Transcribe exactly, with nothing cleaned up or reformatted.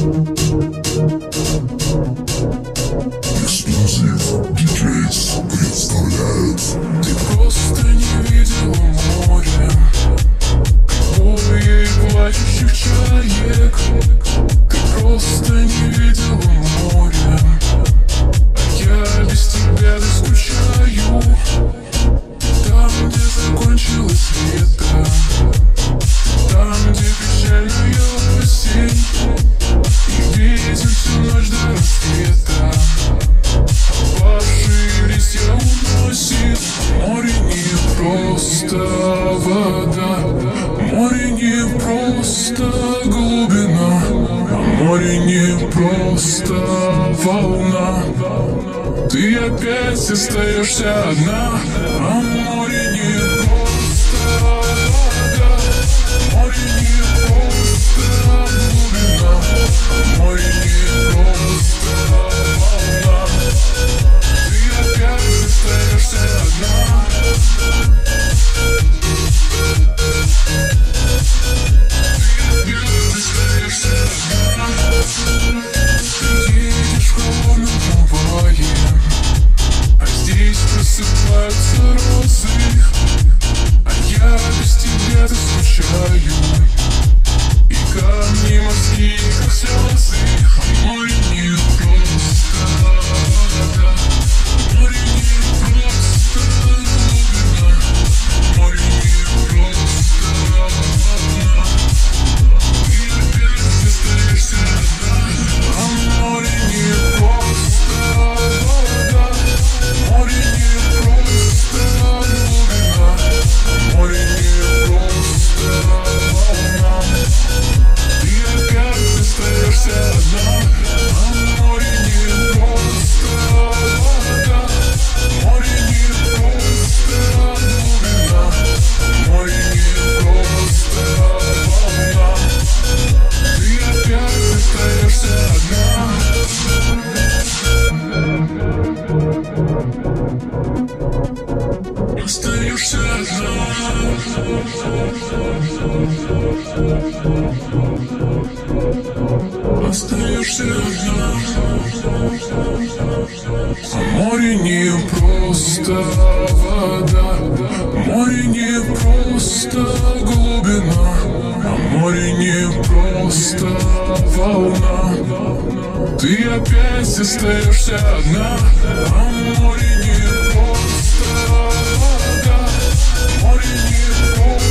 Эксклюзив ди джейс представляют. Ты просто не видела море, кровавые и плачущих чаек. Ты просто не видела море, а я без тебя скучаю. Там, где закончилось лето, там, где печальная осень, и ветер всю ночь до рассвета ваши листья уносит. Море не просто вода, море не просто глубина, а море не просто волна. Ты опять остаешься одна, а море не просто вода, море не просто глубина, море не просто волна. Ты опять остаешься одна. Ты опять остаешься одна. Ты едешь в холодном трамвае, а здесь просыпаются розы, а я без тебя так скучаю. И камни морские, как слезы, а море не просто вода, море не просто глубина, море не просто волна. Ты опять остаешься одна, а море не просто вода, море не просто глубина, море не просто волна. Ты опять остаешься одна, а море не просто вода, море не просто глубина, море не просто волна. Ты опять остаешься одна. Остаешься одна. Остаешься одна. А море не просто вода, море не просто глубина, а море не просто волна. Ты опять остаешься одна, а море не просто вода, море не просто